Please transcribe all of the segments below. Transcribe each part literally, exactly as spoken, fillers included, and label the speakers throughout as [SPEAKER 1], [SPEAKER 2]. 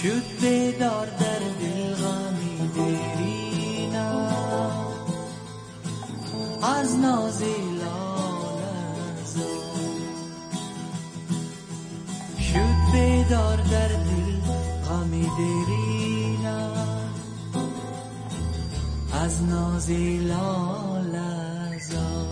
[SPEAKER 1] شد بیدار در دل غمی دیرینم از ناز لاله‌زار. شد بیدار در دل غمی دیرینم از ناز لاله‌زار.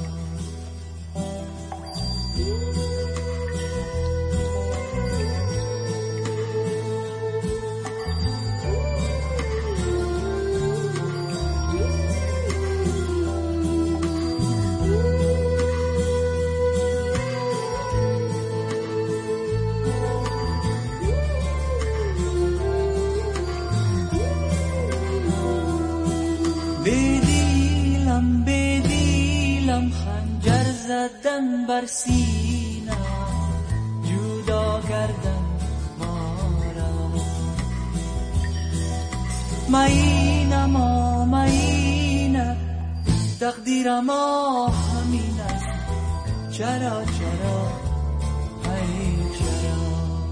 [SPEAKER 1] بدیلم بدیلم خنجر زدن بر سینه، جدا کردن ما را. معینه ما معینه تقدیر ما همین است. چرا چرا ای چرا؟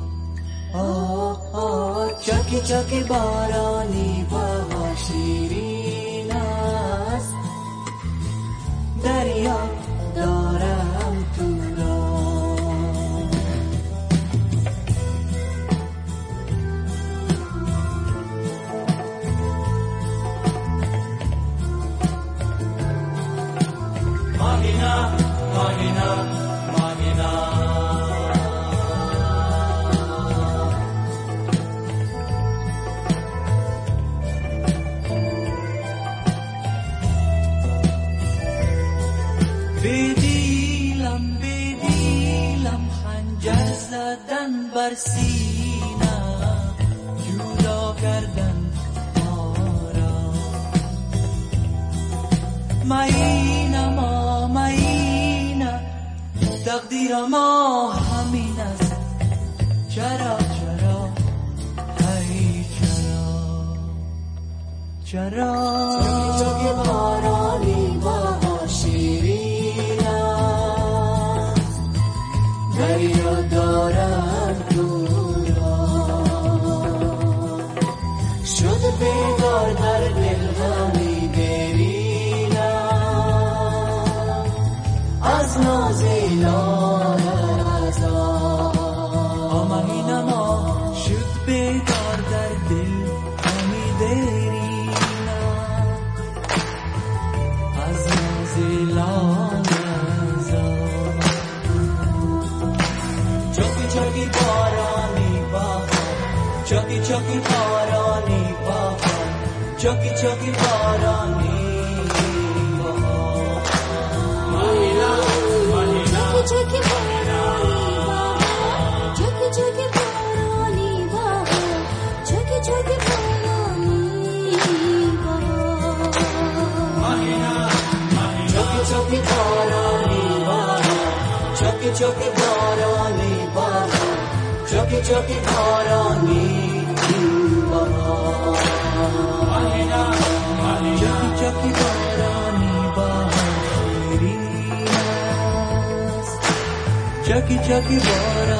[SPEAKER 1] آه آه چکی چکی بارانی بهار شیرین است. دریا دارم تو را. ماهینا ماهینا ماهینا بدیلم بدیلم خنجر زدن بر سینه، جدا کردن ما را. معینه ما معینه تقدیر ما همین است. چرا چرا ای چرا؟ چرا چکی چکی بارانی بهار شیرین است. دریا دارم تو را. شد بیدار در دل غمی دیرینم از ناز لاله‌زار. آمین ما شد بیدار در دل غمی دیرینم از ناز لاله‌زار. چکی چکی بارانی بهار، چکی چکی بارانی بهار، چکی چکی بارانی بهار. ماهینا ماهینا چکی بارانی بهار، چکی چکی بارانی بهار، چکی چکی بارانی بهار. ماهینا ماهینا چکی بارانی بهار، چکی چکی بارانی بهار، چکی چکی بارانی بهار. ماهینا ماهینا چکی بارانی بهار شیرین است. چکی چکی بارانی